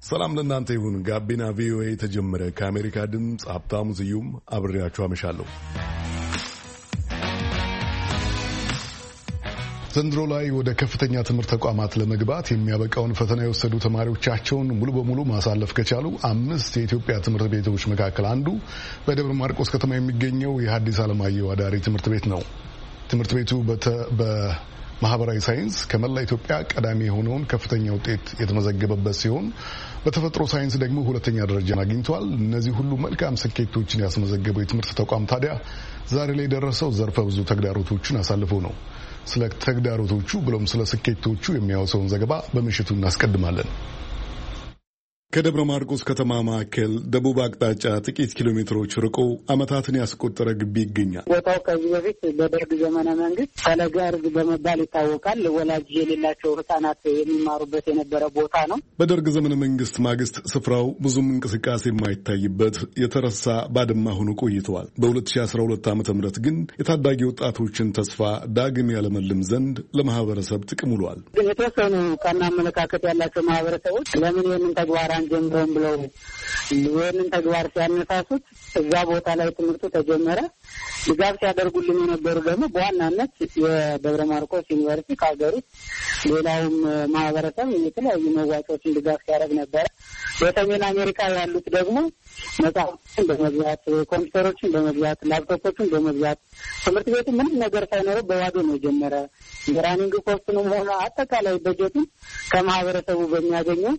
ሰላም ለእናንተ ይሁን። ጋቢና ቪኦኤ ተጀመረ። ከአሜሪካ ድምፅ ሀብታሙ ስዩም አብሬያችሁ አመሻለሁ። ዘንድሮ ላይ ወደ ከፍተኛ ትምህርት ተቋማት ለመግባት የሚያበቃውን ፈተና የወሰዱ ተማሪዎቻቸውን ሙሉ በሙሉ ማሳለፍ ከቻሉ 5 የኢትዮጵያ ትምህርት ቤቶች መካከል አንዱ በደብረ ማርቆስ ከተማ የሚገኘው የሐዲስ ዓለማየሁ አዳሪ ትምህርት ቤት ነው። ትምህርት ቤቱ በማህበራዊ ሳይንስ ከመላ ኢትዮጵያ ቀዳሚ የሆነውን ከፍተኛ ውጤት የተመዘገበበት ሲሆን በተፈጥሮ ሳይንስ ደግሞ ሁለተኛ ደረጃን አግኝቷል። እነዚህ ሁሉ መልካም ስኬቶችን ያስመዘገበው የትምህርት ተቋም ታዲያ ዛሬ ላይ የደረሰው ዘርፈ ብዙ ተግዳሮቶችን አሳልፎ ነው። ስለ ተግዳሮቶቹ ብሎም ስለ ስኬቶቹ የሚያወሳውን ዘገባ በምሽቱ እናስቀድማለን። ከደብረ ማርቆስ ከተማ ማዕከል ደቡብ አቅጣጫ ጥቂት ኪሎ ሜትሮች ርቆ ዓመታትን ያስቆጠረ ግቢ ይገኛል። ቦታው ከዚህ በፊት በደርግ ዘመነ መንግስት ፈለገ እርግ በመባል ይታወቃል። ወላጅ የሌላቸው ሕፃናት የሚማሩበት የነበረ ቦታ ነው። በደርግ ዘመነ መንግስት ማግስት ስፍራው ብዙም እንቅስቃሴ የማይታይበት የተረሳ ባድማ ሆኖ ቆይተዋል። በ2012 ዓ.ም ግን የታዳጊ ወጣቶችን ተስፋ ዳግም ያለመልም ዘንድ ለማህበረሰብ ጥቅም ውሏል። ግን የተወሰኑ ቀና አመለካከት ያላቸው ማህበረሰቦች ለምን ይህንን ተግባር ጀምረን ብለው ይህንን ተግባር ሲያነሳሱት እዛ ቦታ ላይ ትምህርቱ ተጀመረ። ድጋፍ ሲያደርጉልን የነበሩ ደግሞ በዋናነት የደብረ ማርቆስ ዩኒቨርሲቲ ከሀገር ውስጥ ሌላውም ማህበረሰብ የተለያዩ መዋጮችን ድጋፍ ሲያደርግ ነበረ። በሰሜን አሜሪካ ያሉት ደግሞ መጽሐፎችን በመግዛት ኮምፒውተሮችን በመግዛት ላፕቶፖችን በመግዛት ትምህርት ቤቱ ምንም ነገር ሳይኖረው በባዶ ነው የጀመረ። ራኒንግ ኮስቱንም ሆነ አጠቃላይ በጀቱን ከማህበረሰቡ በሚያገኘው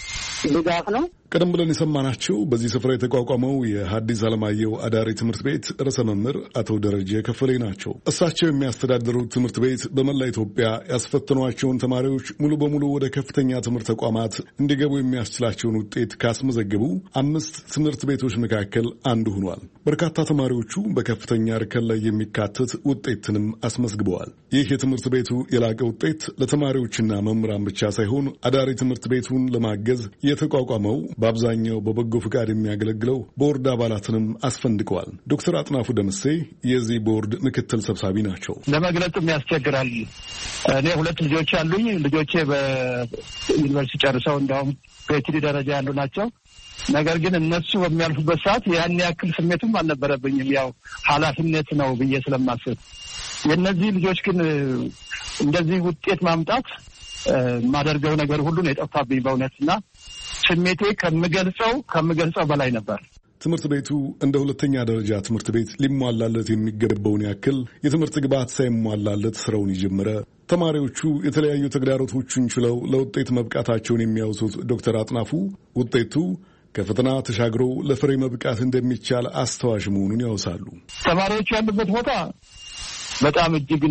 ድጋፍ ነው። ቀደም ብለን የሰማናቸው በዚህ ስፍራ የተቋቋመው የሐዲስ ዓለማየሁ አዳሪ ትምህርት ቤት ርዕሰ መምህር አቶ ደረጀ ከፈሌ ናቸው። እሳቸው የሚያስተዳድሩት ትምህርት ቤት በመላ ኢትዮጵያ ያስፈተኗቸውን ተማሪዎች ሙሉ በሙሉ ወደ ከፍተኛ ትምህርት ተቋማት እንዲገቡ የሚያስችላቸውን ውጤት ካስመዘገቡ 5 ትምህርት ቤቶች መካከል አንዱ ሆኗል። በርካታ ተማሪዎቹ በከፍተኛ እርከን ላይ የሚካተት ውጤትንም አስመዝግበዋል። ይህ የትምህርት ቤቱ የላቀ ውጤት ለተማሪዎችና መምህራን ብቻ ሳይሆን አዳሪ ትምህርት ቤቱን ለማገዝ የተቋቋመው በአብዛኛው በበጎ ፍቃድ የሚያገለግለው ቦርድ አባላትንም አስፈንድቀዋል። ዶክተር አጥናፉ ደምሴ የዚህ ቦርድ ምክትል ሰብሳቢ ናቸው። ለመግለጽም ያስቸግራል። እኔ 2 ልጆች አሉኝ። ልጆቼ በዩኒቨርሲቲ ጨርሰው እንዲያውም ፒኤችዲ ደረጃ ያሉ ናቸው። ነገር ግን እነሱ በሚያልፉበት ሰዓት ያን ያክል ስሜቱም አልነበረብኝም። ያው ኃላፊነት ነው ብዬ ስለማስብ የእነዚህ ልጆች ግን እንደዚህ ውጤት ማምጣት የማደርገው ነገር ሁሉ ነው የጠፋብኝ በእውነትና ስሜቴ ከምገልጸው በላይ ነበር። ትምህርት ቤቱ እንደ ሁለተኛ ደረጃ ትምህርት ቤት ሊሟላለት የሚገባውን ያክል የትምህርት ግብዓት ሳይሟላለት ስራውን የጀመረ፣ ተማሪዎቹ የተለያዩ ተግዳሮቶችን ችለው ለውጤት መብቃታቸውን የሚያወሱት ዶክተር አጥናፉ ውጤቱ ከፈተና ተሻግሮ ለፍሬ መብቃት እንደሚቻል አስተዋሽ መሆኑን ያወሳሉ። ተማሪዎቹ ያሉበት ቦታ በጣም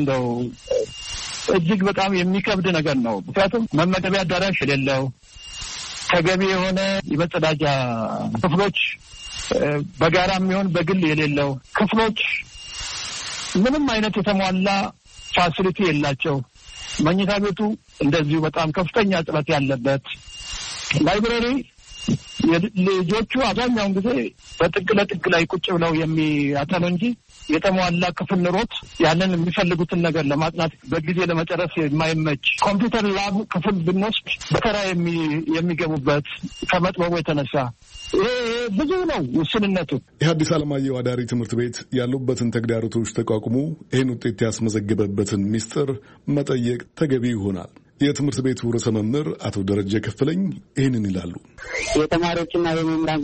እጅግ በጣም የሚከብድ ነገር ነው። ምክንያቱም መመገቢያ አዳራሽ የሌለው፣ ተገቢ የሆነ የመጸዳጃ ክፍሎች በጋራ የሚሆን በግል የሌለው ክፍሎች፣ ምንም አይነት የተሟላ ፋሲሊቲ የላቸው፣ መኝታ ቤቱ እንደዚሁ በጣም ከፍተኛ እጥረት ያለበት፣ ላይብረሪ ልጆቹ አብዛኛውን ጊዜ በጥግ ለጥግ ላይ ቁጭ ብለው የሚያጠኑ እንጂ የተሟላ ክፍል ኑሮት ያንን የሚፈልጉትን ነገር ለማጥናት በጊዜ ለመጨረስ የማይመች ኮምፒውተር ላብ ክፍል ብንወስድ በተራ የሚገቡበት ከመጥበቡ የተነሳ ይሄ ብዙ ነው ውስንነቱ። የሐዲስ ዓለማየሁ አዳሪ ትምህርት ቤት ያሉበትን ተግዳሮቶች ተቋቁሞ ይህን ውጤት ያስመዘገበበትን ሚስጥር መጠየቅ ተገቢ ይሆናል። የትምህርት ቤቱ ርዕሰ መምህር አቶ ደረጀ ከፈለኝ ይህንን ይላሉ። የተማሪዎችና የመምህራን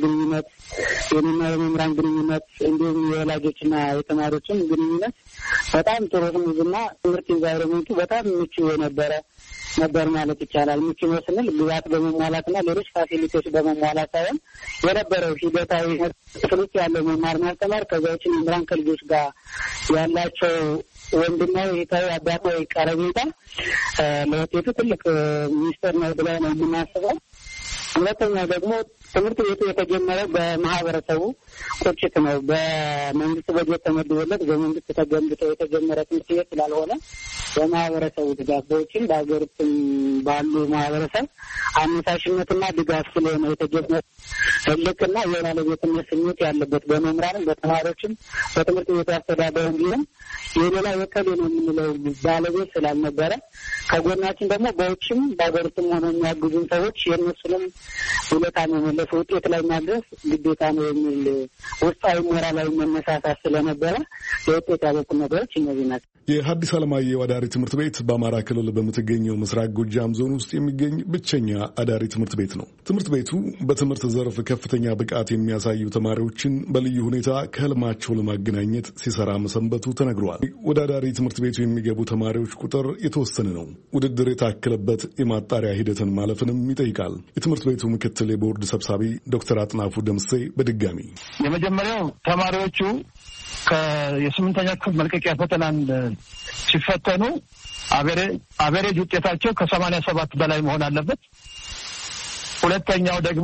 ግንኙነት እንዲሁም የወላጆችና የተማሪዎችን ግንኙነት በጣም ጥሩ ህዝብና ትምህርት ኢንቫይሮመንቱ በጣም ምቹ ነበር ማለት ይቻላል። ምቹ ነው ስንል ግብዓት በመሟላትና ሌሎች ፋሲሊቲዎች በመሟላት ሳይሆን የነበረው ሂደታዊ ክፍሎች ያለው መማር ማስተማር ከዛዎች መምህራን ከልጆች ጋር ያላቸው ወንድማዊ እህታዊ አባታዊ ቀረቤታ ለውጤቱ ትልቅ ሚስጥር ነው ብለን ነው የምናስበው። ሁለተኛ ደግሞ ትምህርት ቤቱ የተጀመረው በማህበረሰቡ ቁጭት ነው። በመንግስት በጀት ተመድቦለት በመንግስት ተገንብቶ የተጀመረ ትምህርት ቤት ስላልሆነ በማህበረሰቡ ድጋፍ በውጭም በሀገር ውስጥም ባሉ ማህበረሰብ አነሳሽነትና ድጋፍ ስለሆነ የተጀመረ ትልቅና የባለቤትነት ስሜት ያለበት በመምህራንም በተማሪዎችም በትምህርት ቤቱ አስተዳደሩ ቢሆን የሌላ የከሌ ነው የምንለው ባለቤት ስላልነበረ ከጎናችን ደግሞ በውጭም በሀገር ውስጥም ሆነ የሚያግዙን ሰዎች የእነሱንም ውለታ መመለስ ውጤት ላይ ማድረስ ግዴታ ነው የሚል ውስጣዊ ሞራላዊ መነሳሳት ስለነበረ ለውጤት ያበቁ ነገሮች እነዚህ ናቸው። የሐዲስ ዓለማየሁ አዳሪ ትምህርት ቤት በአማራ ክልል በምትገኘው ምስራቅ ጎጃም ዞን ውስጥ የሚገኝ ብቸኛ አዳሪ ትምህርት ቤት ነው። ትምህርት ቤቱ በትምህርት ዘርፍ ከፍተኛ ብቃት የሚያሳዩ ተማሪዎችን በልዩ ሁኔታ ከህልማቸው ለማገናኘት ሲሰራ መሰንበቱ ተነግሯል። ወደ አዳሪ ትምህርት ቤቱ የሚገቡ ተማሪዎች ቁጥር የተወሰነ ነው። ውድድር የታከለበት የማጣሪያ ሂደትን ማለፍንም ይጠይቃል። የትምህርት ቤቱ ምክትል የቦርድ ሰብሳቢ ዶክተር አጥናፉ ደምሴ በድጋሚ የመጀመሪያው ተማሪዎቹ የስምንተኛ ክፍል መልቀቂያ ፈተናን ሲፈተኑ አቬሬጅ ውጤታቸው ከ87 በላይ መሆን አለበት። ሁለተኛው ደግሞ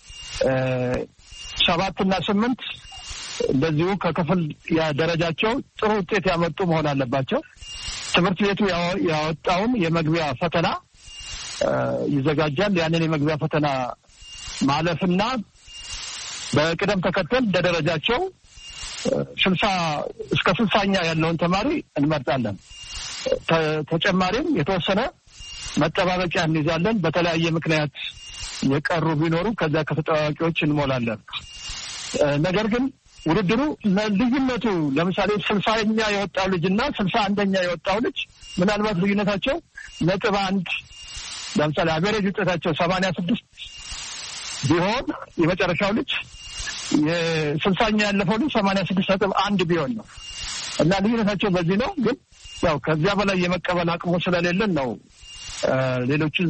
7 እና 8 እንደዚሁ ከክፍል ደረጃቸው ጥሩ ውጤት ያመጡ መሆን አለባቸው። ትምህርት ቤቱ ያወጣውን የመግቢያ ፈተና ይዘጋጃል። ያንን የመግቢያ ፈተና ማለፍና በቅደም ተከተል እንደደረጃቸው 60 እስከ 60ኛ ያለውን ተማሪ እንመርጣለን። ተጨማሪም የተወሰነ መጠባበቂያ እንይዛለን። በተለያየ ምክንያት የቀሩ ቢኖሩ ከዛ ከተጠባባቂዎች እንሞላለን። ነገር ግን ውድድሩ ልዩነቱ ለምሳሌ 60ኛ የወጣው ልጅና 61ኛ የወጣው ልጅ ምናልባት ልዩነታቸው 1.1 ለምሳሌ አቬሬጅ ውጤታቸው 86 ቢሆን የመጨረሻው ልጅ የ60ኛ ያለፈው ልጅ 86.1 ቢሆን ነው እና ልዩነታቸው በዚህ ነው። ግን ያው ከዚያ በላይ የመቀበል አቅሙ ስለሌለን ነው ሌሎችን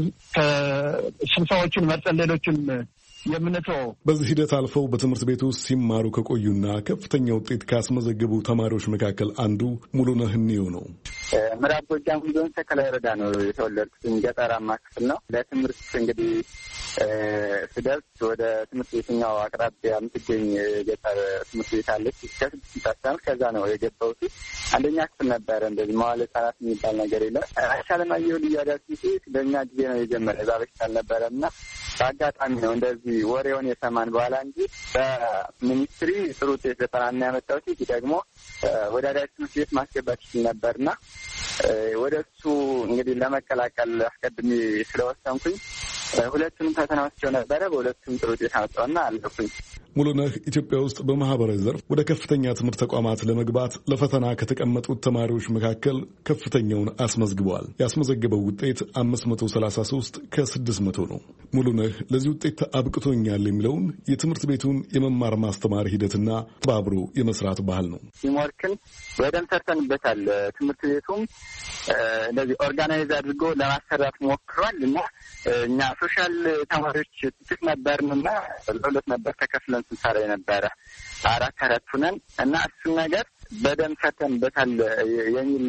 ከ60ዎቹን መርጠን ሌሎችን የምንተው። በዚህ ሂደት አልፈው በትምህርት ቤት ውስጥ ሲማሩ ከቆዩና ከፍተኛ ውጤት ካስመዘገቡ ተማሪዎች መካከል አንዱ ሙሉነህ እንየው ነው። ምዕራብ ጎጃም ዞን ተከላይ ወረዳ ነው የተወለድኩት። ገጠራማ ክፍል ነው። ለትምህርት እንግዲህ ስደርስ ወደ ትምህርት ቤትኛው አቅራቢያ የምትገኝ ገጠር ትምህርት ቤት አለች። ከ6 ዓመት ከዛ ነው የገባሁት። አንደኛ ክፍል ነበረ። እንደዚህ መዋዕለ ሕጻናት የሚባል ነገር የለም። ሐዲስ ዓለማየሁ ልዩ አዳሪ ትምህርት ቤት በእኛ ጊዜ ነው የጀመረ። እዛ በሽታ አልነበረም እና በአጋጣሚ ነው እንደዚህ ወሬውን የሰማን በኋላ እንጂ በሚኒስትሪ ጥሩ ውጤት 90 ያመጣሁት ደግሞ ወደ አዳሪ ትምህርት ቤት ማስገባት ይችል ነበርና ወደ እሱ እንግዲህ ለመቀላቀል አስቀድሜ ስለወሰንኩኝ ሁለቱንም ፈተናዎቸው ነበረ። በሁለቱም ጥሩ ውጤት አመጣሁና አለፍኩኝ። ሙሉነህ ኢትዮጵያ ውስጥ በማህበራዊ ዘርፍ ወደ ከፍተኛ ትምህርት ተቋማት ለመግባት ለፈተና ከተቀመጡት ተማሪዎች መካከል ከፍተኛውን አስመዝግበዋል። ያስመዘገበው ውጤት 533 ከ600 ነው። ሙሉነህ ለዚህ ውጤት አብቅቶኛል የሚለውን የትምህርት ቤቱን የመማር ማስተማር ሂደትና ተባብሮ የመስራት ባህል ነው። ቲምወርክን በደንብ ሰርተንበታል። ትምህርት ቤቱም እንደዚህ ኦርጋናይዝ አድርጎ ለማሰራት ሞክሯል እና እኛ ሶሻል ተማሪዎች ጥቂት ነበርንና ለሁለት ነበር ተከፍለን ስንሰራ የነበረ 4 ሁነን እና እሱን ነገር በደንብ ሰርተንበታል የሚል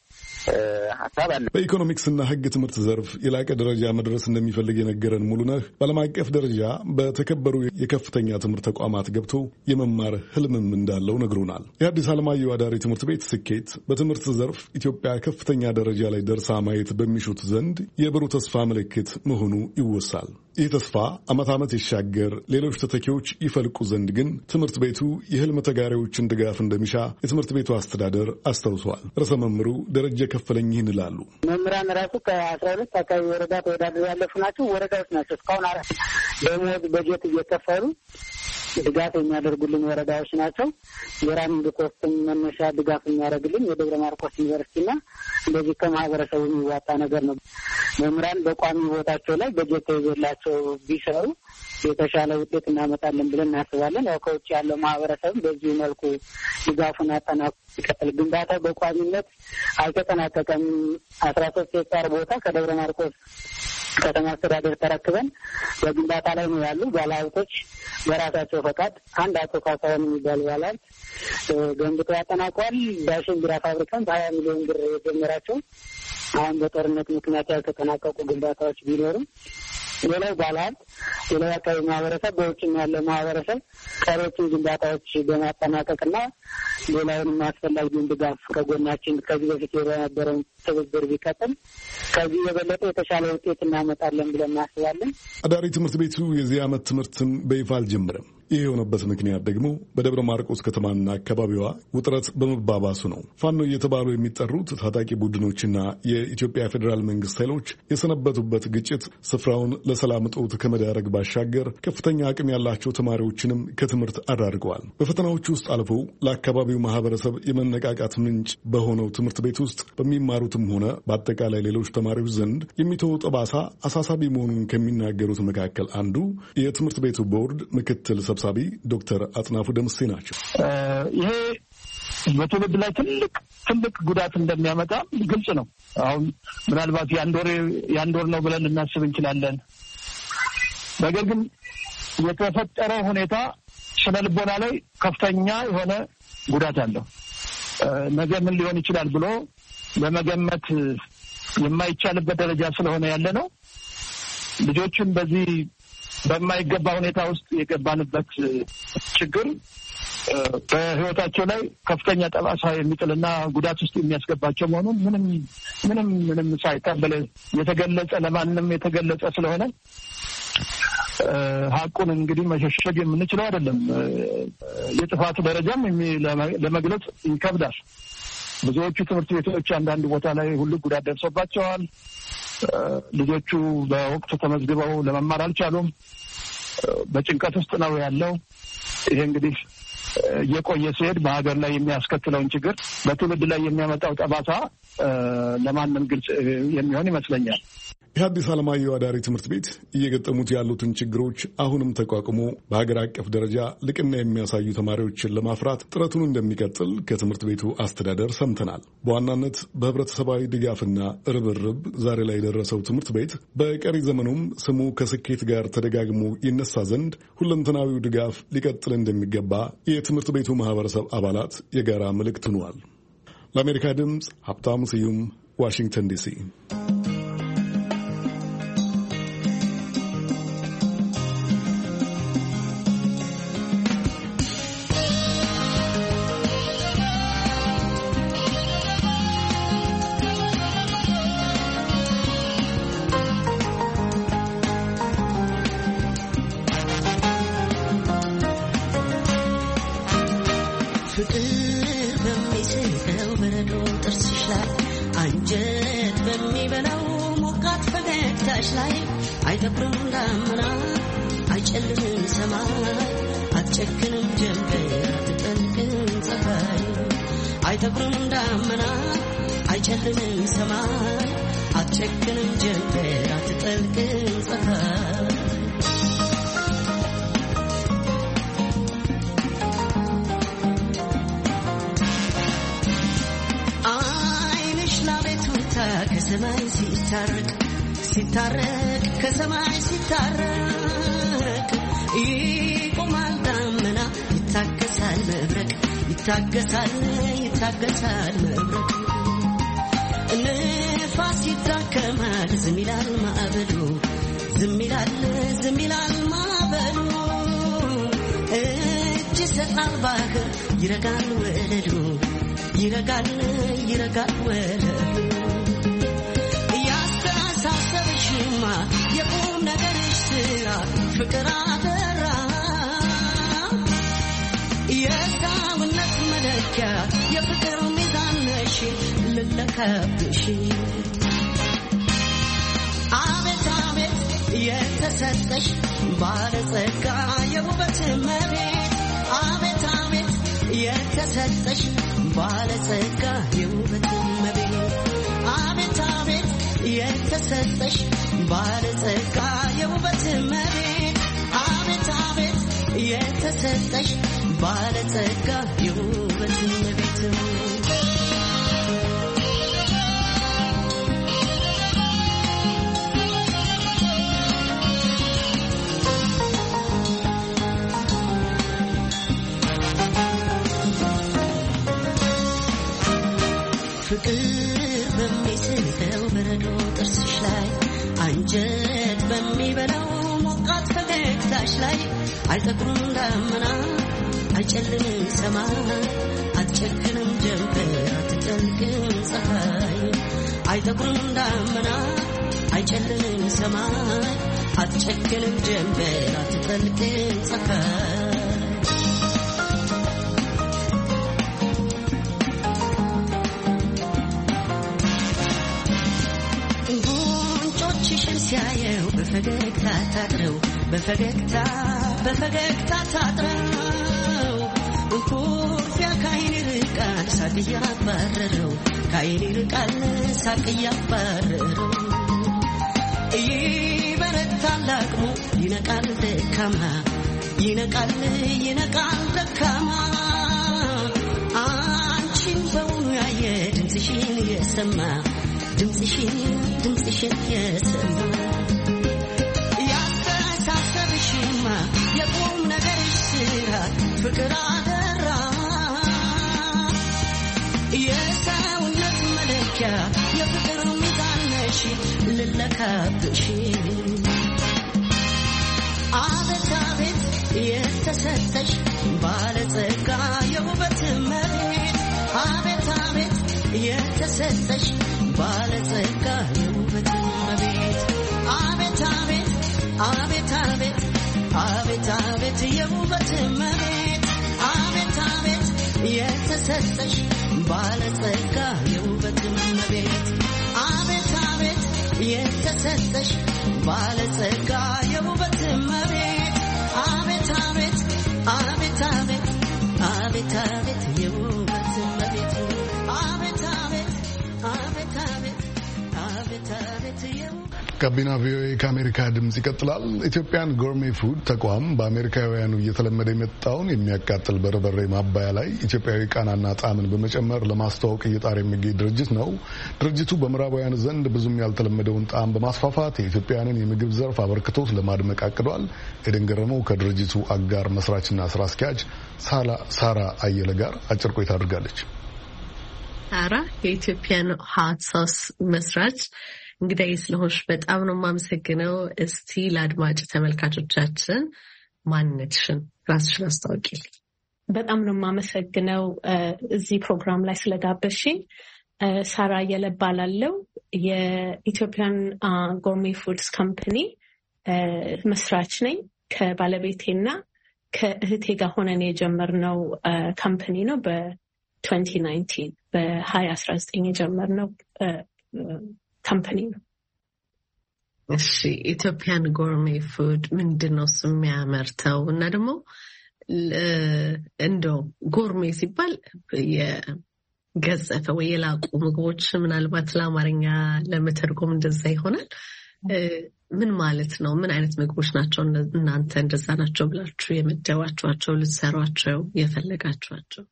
ሀሳብ አለ። በኢኮኖሚክስና ሕግ ትምህርት ዘርፍ የላቀ ደረጃ መድረስ እንደሚፈልግ የነገረን ሙሉነህ በዓለም አቀፍ ደረጃ በተከበሩ የከፍተኛ ትምህርት ተቋማት ገብቶ የመማር ህልምም እንዳለው ነግሮናል። የሐዲስ ዓለማየሁ አዳሪ ትምህርት ቤት ስኬት በትምህርት ዘርፍ ኢትዮጵያ ከፍተኛ ደረጃ ላይ ደርሳ ማየት በሚሹት ዘንድ የብሩህ ተስፋ ምልክት መሆኑ ይወሳል። ይህ ተስፋ ዓመት ይሻገር፣ ሌሎች ተተኪዎች ይፈልቁ ዘንድ ግን ትምህርት ቤቱ የህልም ተጋሪዎችን ድጋፍ እንደሚሻ የትምህርት ቤቱ አስተዳደር አስታውሰዋል። ርዕሰ መምህሩ ደረጀ ከፈለኝ ይህን ይላሉ። መምህራን ራሱ ከ12 አካባቢ ወረዳ ተወዳድረው ያለፉ ናቸው። ወረዳዎች ናቸው እስካሁን ደሞዝ በጀት እየከፈሉ ድጋፍ የሚያደርጉልን ወረዳዎች ናቸው። የራኒንግ ኮስትም መነሻ ድጋፍ የሚያደርግልን የደብረ ማርቆስ ዩኒቨርሲቲና እንደዚህ ከማህበረሰቡ የሚዋጣ ነገር ነው። መምህራን በቋሚ ቦታቸው ላይ በጀት ተይዞላቸው ቢሰሩ የተሻለ ውጤት እናመጣለን ብለን እናስባለን። ያው ከውጭ ያለው ማህበረሰብ በዚህ መልኩ ድጋፉን አጠናክሮ ይቀጥል። ግንባታው በቋሚነት አልተጠናቀቀም። 13 ሄክታር ቦታ ከደብረ ማርቆስ ከተማ አስተዳደር ተረክበን በግንባታ ላይ ነው ያሉ ባለሀብቶች በራሳቸው ፈቃድ አንድ አቶ ካሳሁን የሚባል ባለሀብት ገንብቶ ያጠናቀዋል። ዳሽን ቢራ ፋብሪካን በ20 ሚሊዮን ብር የጀመራቸው አሁን በጦርነት ምክንያት ያልተጠናቀቁ ግንባታዎች ቢኖሩም ሌላው ባለሀብት ሌላው አካባቢ ማህበረሰብ በውጭም ያለው ማህበረሰብ ቀሪዎቹን ግንባታዎች በማጠናቀቅና ሌላውንም አስፈላጊውን ድጋፍ ከጎናችን ከዚህ በፊት የነበረውን ትብብር ቢቀጥል ከዚህ የበለጠ የተሻለ ውጤት እናመጣለን ብለን እናስባለን። አዳሪ ትምህርት ቤቱ የዚህ ዓመት ትምህርትን በይፋ አልጀመረም። ይህ የሆነበት ምክንያት ደግሞ በደብረ ማርቆስ ከተማና አካባቢዋ ውጥረት በመባባሱ ነው። ፋኖ እየተባሉ የሚጠሩት ታጣቂ ቡድኖችና የኢትዮጵያ ፌዴራል መንግስት ኃይሎች የሰነበቱበት ግጭት ስፍራውን ለሰላም እጦት ከመዳረግ ባሻገር ከፍተኛ አቅም ያላቸው ተማሪዎችንም ከትምህርት አዳርገዋል። በፈተናዎች ውስጥ አልፈው ለአካባቢው ማህበረሰብ የመነቃቃት ምንጭ በሆነው ትምህርት ቤት ውስጥ በሚማሩትም ሆነ በአጠቃላይ ሌሎች ተማሪዎች ዘንድ የሚተወው ጠባሳ አሳሳቢ መሆኑን ከሚናገሩት መካከል አንዱ የትምህርት ቤቱ ቦርድ ምክትል ሰብሳቢ ዶክተር አጥናፉ ደምሴ ናቸው። ይሄ በትውልድ ላይ ትልቅ ጉዳት እንደሚያመጣ ግልጽ ነው። አሁን ምናልባት የአንድ ወር ነው ብለን ልናስብ እንችላለን። ነገር ግን የተፈጠረው ሁኔታ ስነ ልቦና ላይ ከፍተኛ የሆነ ጉዳት አለው። ነገ ምን ሊሆን ይችላል ብሎ ለመገመት የማይቻልበት ደረጃ ስለሆነ ያለ ነው። ልጆችን በዚህ በማይገባ ሁኔታ ውስጥ የገባንበት ችግር በሕይወታቸው ላይ ከፍተኛ ጠባሳ የሚጥልና ጉዳት ውስጥ የሚያስገባቸው መሆኑን ምንም ሳይታበለ የተገለጸ ለማንም የተገለጸ ስለሆነ ሀቁን እንግዲህ መሸሸግ የምንችለው አይደለም። የጥፋቱ ደረጃም ለመግለጽ ይከብዳል። ብዙዎቹ ትምህርት ቤቶች አንዳንድ ቦታ ላይ ሁሉ ጉዳት ደርሶባቸዋል። ልጆቹ በወቅቱ ተመዝግበው ለመማር አልቻሉም። በጭንቀት ውስጥ ነው ያለው። ይሄ እንግዲህ እየቆየ ሲሄድ በሀገር ላይ የሚያስከትለውን ችግር በትውልድ ላይ የሚያመጣው ጠባሳ ለማንም ግልጽ የሚሆን ይመስለኛል። የሐዲስ ዓለማየሁ አዳሪ ትምህርት ቤት እየገጠሙት ያሉትን ችግሮች አሁንም ተቋቁሞ በሀገር አቀፍ ደረጃ ልቅና የሚያሳዩ ተማሪዎችን ለማፍራት ጥረቱን እንደሚቀጥል ከትምህርት ቤቱ አስተዳደር ሰምተናል። በዋናነት በህብረተሰባዊ ድጋፍና ርብርብ ዛሬ ላይ የደረሰው ትምህርት ቤት በቀሪ ዘመኑም ስሙ ከስኬት ጋር ተደጋግሞ ይነሳ ዘንድ ሁለንተናዊው ድጋፍ ሊቀጥል እንደሚገባ የትምህርት ቤቱ ማህበረሰብ አባላት የጋራ መልእክት ሆኗል። ለአሜሪካ ድምፅ ሀብታሙ ስዩም ዋሽንግተን ዲሲ። ሲታረቅ ከሰማይ ሲታረቅ ይቆማል ዳመና ይታገሳል መብረቅ ይታገሳል መብረቅ ነፋስ ይታከማል ዝም ይላል ማዕበሉ ዝም ይላል ማዕበሉ እጅ ይሰጣል ባህር ይረጋል ወለሉ ይረጋል ወለሉ የቁም ነገርሽ ስራ ፍቅር አደራ የሰውነት መለኪያ የፍቅር ሚዛን ነሽ ልለከብሽ አቤት አቤት የተሰጠሽ ባለጸጋ የውበት መቤት አቤት አቤት የተሰጠሽ ባለጸጋ የውበት መቤት አቤት አቤት የተሰጠሽ ባለጸጋ የውበት መቤት አቤት አቤት የተሰጠሽ ባለጸጋ የውበት መቤት ፍቅር በሚስለው በረዶ ጥርስሽ ላይ አንጀት በሚበላው ሞቃት ፈገግታሽ ላይ አይጠቁርም ዳመና አይጨልምም ሰማይ አትጨክንም ጀንበር አትጠልቅም ፀሐይ አይጠቁርም ዳመና አይጨልምም ሰማይ አትጨክንም ጀንበር አትጠልቅም ፀሐይ አይንሽን ሲያየው በፈገግታ ታጥረው በፈገግታ ታጥረው ኩርፊያ ካይን ይርቃል ሳቅ እያባረረው ካይን ይርቃል ሳቅ እያባረረው ይበረታል አቅሙ ይነቃል ደካማ ይነቃል ደካማ አንቺን በውኑ ያየ ድምፅሽን የሰማ ድምፅሽን የሰማ ያስተሳሰብሽማ የቁም ነገርሽ ስራ ፍቅር አደራ የሰውነት መለኪያ የፍቅር ሚዛን ነሽ ልለካብሽ አቤት አቤት የተሰጠሽ ባለጸጋ የውበት መሬት አቤት አቤት የተሰጠሽ ባለጸጋ የውበት መሬት አቤት አቤት አቤት አቤት አቤት አቤት የውበት መሬት አቤት አቤት የተሰጠሽ ባለጸጋ የውበት መሬት አቤት አቤት የተሰጠሽ ባለጸጋ የውበት መሬት አቤት አቤት አቤት አቤት አቤት አቤት የውበት መሬት አቤት አቤት አቤት አቤት አቤት አቤት ጋቢና ቪኦኤ ከአሜሪካ ድምጽ ይቀጥላል። ኢትዮጵያን ጎርሜ ፉድ ተቋም በአሜሪካውያኑ እየተለመደ የመጣውን የሚያቃጥል በርበሬ ማባያ ላይ ኢትዮጵያዊ ቃናና ጣዕምን በመጨመር ለማስተዋወቅ እየጣረ የሚገኝ ድርጅት ነው። ድርጅቱ በምዕራባውያን ዘንድ ብዙም ያልተለመደውን ጣዕም በማስፋፋት የኢትዮጵያውያንን የምግብ ዘርፍ አበርክቶት ለማድመቅ አቅዷል። ኤደን ገረመው ከድርጅቱ አጋር መስራችና ስራ አስኪያጅ ሳራ አየለ ጋር አጭር ቆይታ አድርጋለች። ሳራ የኢትዮጵያን ሆት ሶስ መስራች እንግዲህ ስለሆንሽ በጣም ነው የማመሰግነው። እስቲ ለአድማጭ ተመልካቾቻችን ማንነትሽን ራስሽን አስተዋውቂልኝ። በጣም ነው የማመሰግነው እዚህ ፕሮግራም ላይ ስለጋበዝሽኝ። ሳራ አየለ እባላለሁ። የኢትዮጵያን ጎርሜ ፉድስ ካምፓኒ መስራች ነኝ። ከባለቤቴና ከእህቴ ጋር ሆነን የጀመርነው ካምፓኒ ነው። በ2019 በ2019 የጀመርነው ካምፓኒ ነው። እሺ፣ ኢትዮጵያን ጎርሜ ፉድ ምንድን ነው እሱ የሚያመርተው? እና ደግሞ እንደው ጎርሜ ሲባል የገዘፈ ወይ የላቁ ምግቦች ምናልባት ለአማርኛ ለመተርጎም እንደዛ ይሆናል። ምን ማለት ነው? ምን አይነት ምግቦች ናቸው እናንተ እንደዛ ናቸው ብላችሁ የመደባችኋቸው ልትሰሯቸው የፈለጋችኋቸው?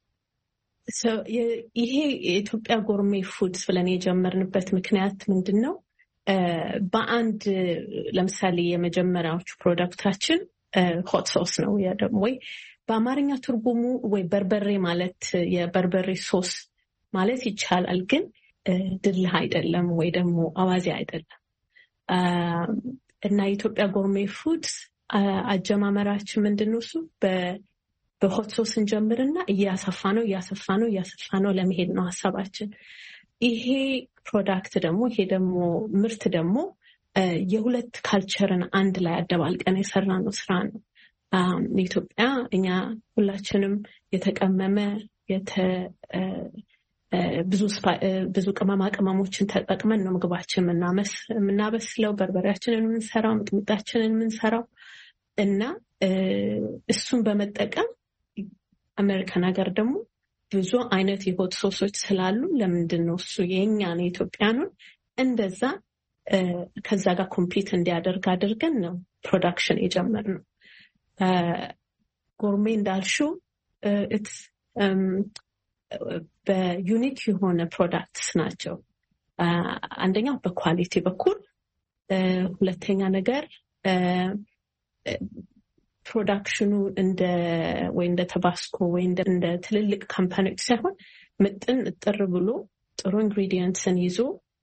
ይሄ የኢትዮጵያ ጎርሜ ፉድስ ብለን የጀመርንበት ምክንያት ምንድን ነው? በአንድ ለምሳሌ የመጀመሪያዎቹ ፕሮዳክታችን ሆት ሶስ ነው። ወይ በአማርኛ ትርጉሙ ወይ በርበሬ ማለት የበርበሬ ሶስ ማለት ይቻላል፣ ግን ድልህ አይደለም ወይ ደግሞ አዋዜ አይደለም። እና የኢትዮጵያ ጎርሜ ፉድስ አጀማመራችን ምንድን ነው? እሱ በሆት ሶስ እንጀምርና እያሰፋ ነው ለመሄድ ነው ሀሳባችን። ይሄ ፕሮዳክት ደግሞ ምርት ደግሞ የሁለት ካልቸርን አንድ ላይ አደባልቀን የሰራነው ስራ ነው። ኢትዮጵያ እኛ ሁላችንም የተቀመመ ብዙ ቅመማ ቅመሞችን ተጠቅመን ነው ምግባችን የምናበስለው፣ በርበሬያችንን የምንሰራው፣ ሚጥሚጣችንን የምንሰራው እና እሱን በመጠቀም አሜሪካን ሀገር ደግሞ ብዙ አይነት የሆት ሶሶች ስላሉ ለምንድን ነው እሱ የእኛን የኢትዮጵያኑን እንደዛ ከዛ ጋር ኮምፒት እንዲያደርግ አድርገን ነው ፕሮዳክሽን የጀመርነው። ጎርሜ እንዳልሽው በዩኒክ የሆነ ፕሮዳክትስ ናቸው። አንደኛው በኳሊቲ በኩል፣ ሁለተኛ ነገር ፕሮዳክሽኑ እንደ ተባስኮ ወይ እንደ ትልልቅ ካምፓኒዎች ሳይሆን ምጥን እጥር ብሎ ጥሩ ኢንግሪዲየንትስን ይዞ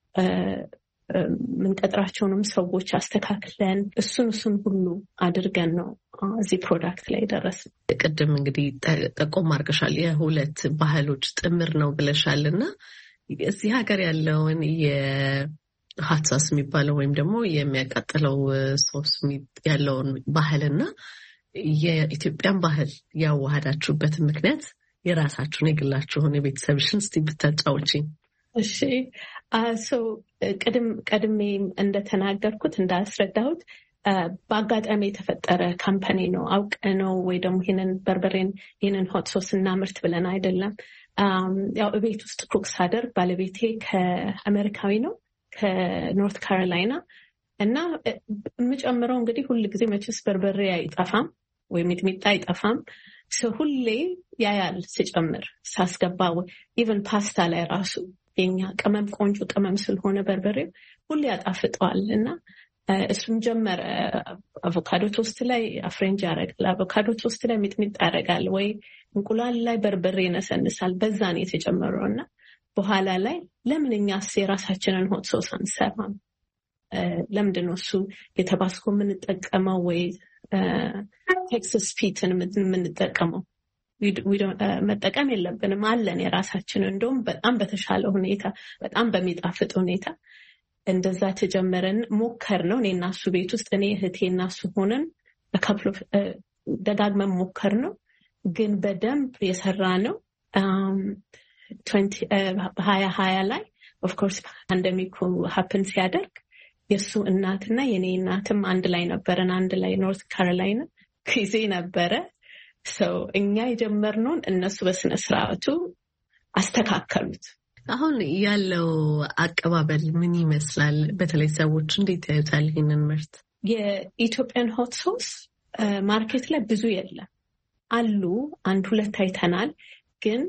ምንቀጥራቸውንም ሰዎች አስተካክለን እሱን ሁሉ አድርገን ነው እዚህ ፕሮዳክት ላይ ደረስን። ቅድም እንግዲህ ጠቆም አድርገሻል፣ የሁለት ባህሎች ጥምር ነው ብለሻል እና እዚህ ሀገር ያለውን የሆት ሶስ የሚባለው ወይም ደግሞ የሚያቃጥለው ሶስ ያለውን ባህልና የኢትዮጵያን ባህል ያዋሃዳችሁበትን ምክንያት የራሳችሁን የግላችሁን የቤተሰብሽን እስቲ ብታጫውቺኝ። እሺ፣ ቀድሜ እንደተናገርኩት እንዳስረዳሁት በአጋጣሚ የተፈጠረ ካምፓኒ ነው። አውቀ ነው ወይ ደግሞ ይህንን ሆት ሶስ እናምርት ብለን አይደለም። ያው ቤት ውስጥ ኩክ ሳደርግ ባለቤቴ ከአሜሪካዊ ነው ከኖርት ካሮላይና እና የምጨምረው እንግዲህ ሁል ጊዜ መቼስ በርበሬ አይጠፋም ወይም ሚጥሚጣ አይጠፋም። ሁሌ ያያል ስጨምር ሳስገባ ኢቨን ፓስታ ላይ ራሱ የኛ ቅመም ቆንጆ ቅመም ስለሆነ በርበሬው ሁሌ ያጣፍጠዋል እና እሱም ጀመረ። አቮካዶ ቶስት ላይ አፍሬንጅ ያደርጋል፣ አቮካዶ ቶስት ላይ ሚጥሚጣ ያደርጋል፣ ወይ እንቁላል ላይ በርበሬ ይነሰንሳል። በዛ ነው የተጨመረው እና በኋላ ላይ ለምን እኛስ የራሳችንን ሆት ሶስ አንሰራም? ለምንድን ነው እሱ የታባስኮ የምንጠቀመው ወይ ቴክሳስ ፒትን የምንጠቀመው? መጠቀም የለብንም አለን የራሳችንን። እንደውም በጣም በተሻለ ሁኔታ በጣም በሚጣፍጥ ሁኔታ እንደዛ ተጀመረን ሞከር ነው። እኔ እና እሱ ቤት ውስጥ እኔ እህቴ እና እሱ ሆነን በካፕሎ ደጋግመን ሞከር ነው። ግን በደንብ የሰራ ነው 2020 ላይ ኦፍኮርስ ፓንደሚኩ ሀፕን ሲያደርግ የእሱ እናትና የኔ እናትም አንድ ላይ ነበረን። አንድ ላይ ኖርት ካሮላይና ጊዜ ነበረ። እኛ የጀመርነውን እነሱ በስነ ስርዓቱ አስተካከሉት። አሁን ያለው አቀባበል ምን ይመስላል? በተለይ ሰዎች እንዴት ያዩታል ይህንን ምርት? የኢትዮጵያን ሆት ሶስ ማርኬት ላይ ብዙ የለም አሉ። 1-2 አይተናል፣ ግን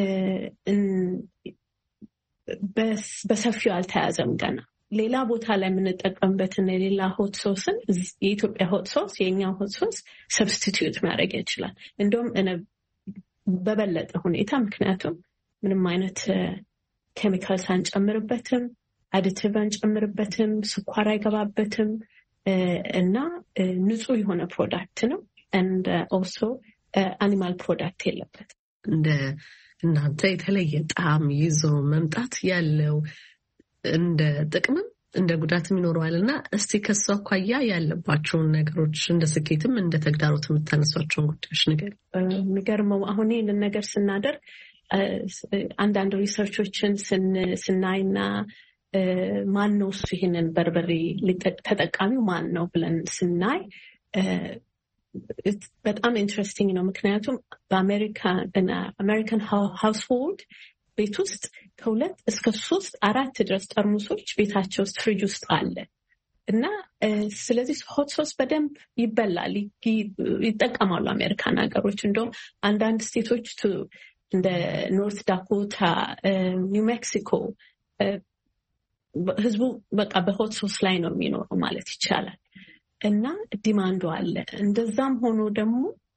በሰፊው አልተያዘም ገና። ሌላ ቦታ ላይ የምንጠቀምበትን የሌላ ሆት ሶስን የኢትዮጵያ ሆት ሶስ የኛ ሆት ሶስ ሰብስቲትዩት ማድረግ ይችላል። እንደውም በበለጠ ሁኔታ፣ ምክንያቱም ምንም አይነት ኬሚካልስ አንጨምርበትም፣ አዲቲቭ አንጨምርበትም፣ ስኳር አይገባበትም እና ንጹህ የሆነ ፕሮዳክት ነው። and also አኒማል ፕሮዳክት የለበትም። እንደ እናንተ የተለየ ጣዕም ይዞ መምጣት ያለው እንደ ጥቅምም እንደ ጉዳትም ይኖረዋል እና እስቲ ከሱ አኳያ ያለባቸውን ነገሮች እንደ ስኬትም እንደ ተግዳሮት የምታነሷቸውን ጉዳዮች ነገር። የሚገርመው አሁን ይህንን ነገር ስናደርግ አንዳንድ ሪሰርቾችን ስናይና ማን ነው እሱ ይህንን በርበሬ ተጠቃሚው ማን ነው ብለን ስናይ በጣም ኢንትረስቲንግ ነው። ምክንያቱም በአሜሪካን ሃውስሆልድ ቤት ውስጥ 2 እስከ 3 4 ድረስ ጠርሙሶች ቤታቸው ውስጥ ፍሪጅ ውስጥ አለ እና ስለዚህ ሆት ሶስ በደንብ ይበላል፣ ይጠቀማሉ አሜሪካን ሀገሮች። እንደውም አንዳንድ ስቴቶች እንደ ኖርት ዳኮታ፣ ኒው ሜክሲኮ ህዝቡ በቃ በሆት ሶስ ላይ ነው የሚኖረው ማለት ይቻላል እና ዲማንዱ አለ። እንደዛም ሆኖ ደግሞ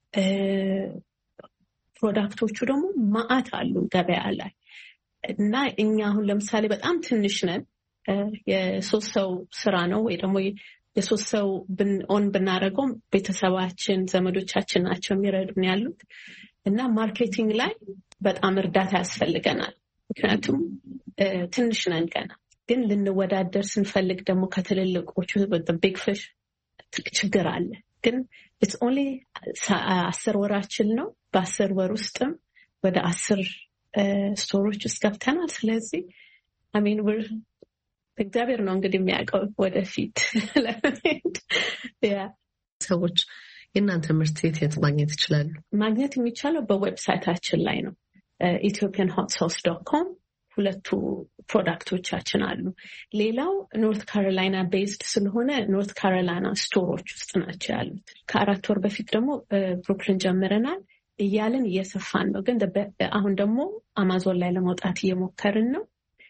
ፕሮዳክቶቹ ደግሞ ማአት አሉ ገበያ ላይ እና እኛ አሁን ለምሳሌ በጣም ትንሽ ነን። የ3 ሰው ስራ ነው ወይ ደግሞ የ3 ሰው ብናደርገው ቤተሰባችን ዘመዶቻችን ናቸው የሚረዱን ያሉት እና ማርኬቲንግ ላይ በጣም እርዳታ ያስፈልገናል። ምክንያቱም ትንሽ ነን ገና። ግን ልንወዳደር ስንፈልግ ደግሞ ከትልልቆቹ ቢግ ፊሽ ችግር አለ። ግን ኢትስ ኦንሊ 10 ወራችን ነው። በ10 ወር ውስጥም ወደ 10 ስቶሮች ውስጥ ገብተናል። ስለዚህ አሜን እግዚአብሔር ነው እንግዲህ የሚያውቀው ወደፊት ለመሄድ። ሰዎች የእናንተ ምርት የት ማግኘት ይችላሉ? ማግኘት የሚቻለው በዌብሳይታችን ላይ ነው ethiopianhotsauce.com። 2 ፕሮዳክቶቻችን አሉ። ሌላው ኖርት ካሮላይና ቤዝድ ስለሆነ ኖርት ካሮላይና ስቶሮች ውስጥ ናቸው ያሉት። ከ4 ወር በፊት ደግሞ ብሩክሊን ጀምረናል እያልን እየሰፋን ነው። ግን አሁን ደግሞ አማዞን ላይ ለመውጣት እየሞከርን ነው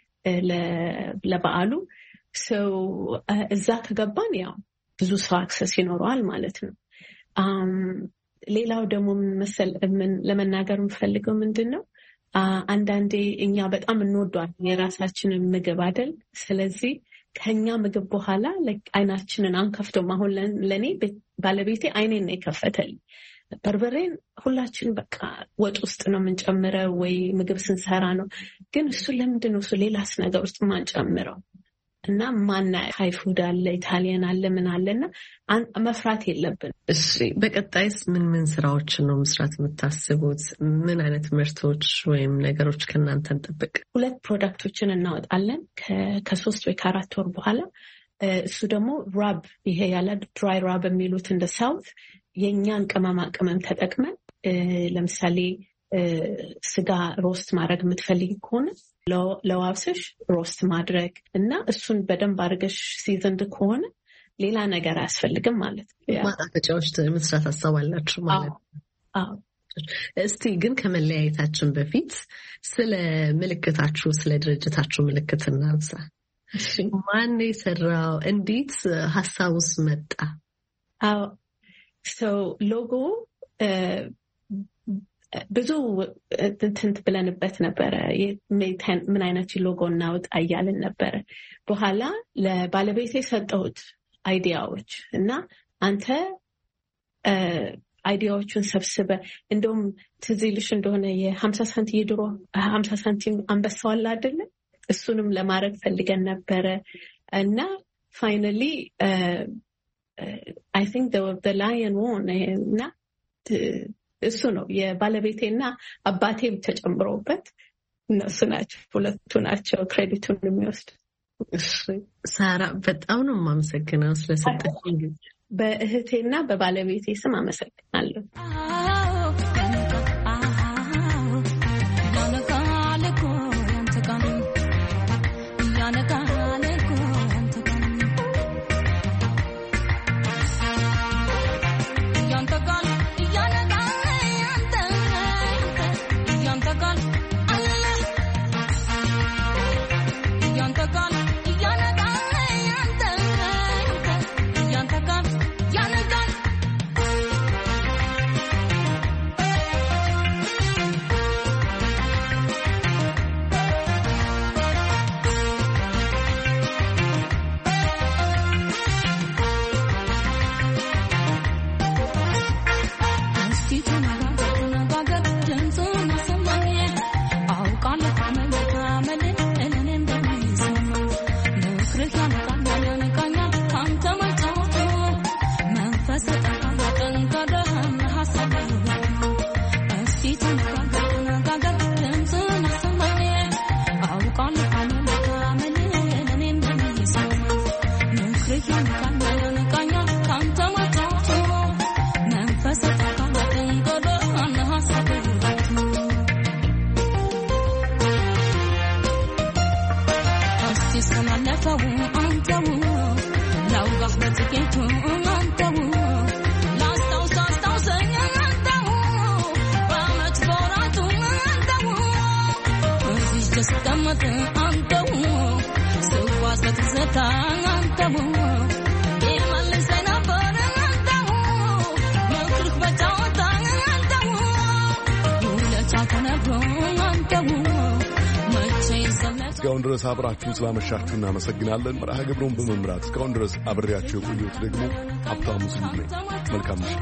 ለበዓሉ። እዛ ከገባን ያው ብዙ ሰው አክሰስ ይኖረዋል ማለት ነው። ሌላው ደግሞ ለመናገር የምፈልገው ምንድን ነው፣ አንዳንዴ እኛ በጣም እንወዷለን የራሳችንን ምግብ አይደል? ስለዚህ ከኛ ምግብ በኋላ አይናችንን አንከፍተውም። አሁን ለእኔ ባለቤቴ አይኔን ነው የከፈተልኝ። በርበሬን ሁላችን በቃ ወጥ ውስጥ ነው የምንጨምረው ወይ ምግብ ስንሰራ ነው። ግን እሱ ለምንድን ነው እሱ ሌላስ ነገር ውስጥ ማንጨምረው? እና ማና ሃይ ፉድ አለ ኢታሊያን አለ ምን አለና መፍራት የለብን። እሺ በቀጣይስ ምን ስራዎችን ነው መስራት የምታስቡት? ምን አይነት ምርቶች ወይም ነገሮች ከእናንተ እንጠብቅ? 2 ፕሮዳክቶችን እናወጣለን ከ3 ወይ ከ4 ወር በኋላ። እሱ ደግሞ ራብ ይሄ ያለ ድራይ ራብ የሚሉት እንደ ሳውት የኛን ቅመማ ቅመም ተጠቅመን ለምሳሌ ስጋ ሮስት ማድረግ የምትፈልጊ ከሆነ ለዋብሰሽ ሮስት ማድረግ እና እሱን በደንብ አድርገሽ ሲዝንድ ከሆነ ሌላ ነገር አያስፈልግም ማለት ነው። ማጣፈጫዎች መስራት አሰባላችሁ ማለት ነው። አዎ። እስቲ ግን ከመለያየታችን በፊት ስለ ምልክታችሁ ስለ ድርጅታችሁ ምልክት እናንሳ። ማን የሰራው? እንዴት ሀሳቡስ መጣ? አዎ ሎጎ ብዙ ትንት ብለንበት ነበረ። ምን አይነት ሎጎ እናውጣ እያልን ነበረ። በኋላ ለባለቤቴ የሰጠሁት አይዲያዎች እና አንተ አይዲያዎቹን ሰብስበ እንደውም ትዝ ይልሽ እንደሆነ የ50 ሳንቲም የድሮ 50 ሳንቲም አንበሳው አለ አይደለ? እሱንም ለማድረግ ፈልገን ነበረ እና ፋይናሊ I think the lion won እና እሱ ነው የባለቤቴና አባቴም ተጨምሮበት እነሱ ናቸው 2 ናቸው ክሬዲቱን የሚወስድ። ሳራ በጣም ነው የማመሰግነው ስለሰጠሽኝ ጊዜ። በእህቴና በባለቤቴ ስም አመሰግናለሁ። እስካሁን ድረስ አብራችሁ ስላመሻችሁ እናመሰግናለን። መርሃ ግብሩን በመምራት እስካሁን ድረስ አብሬያችሁ የቆየሁት ደግሞ ሀብታሙ ስዩም ነኝ። መልካም ምሽት።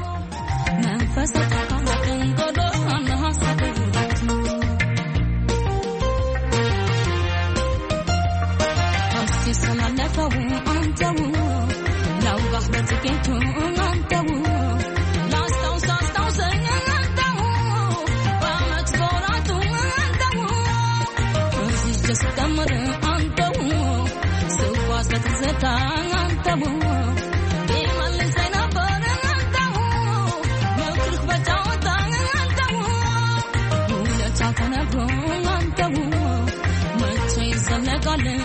Calling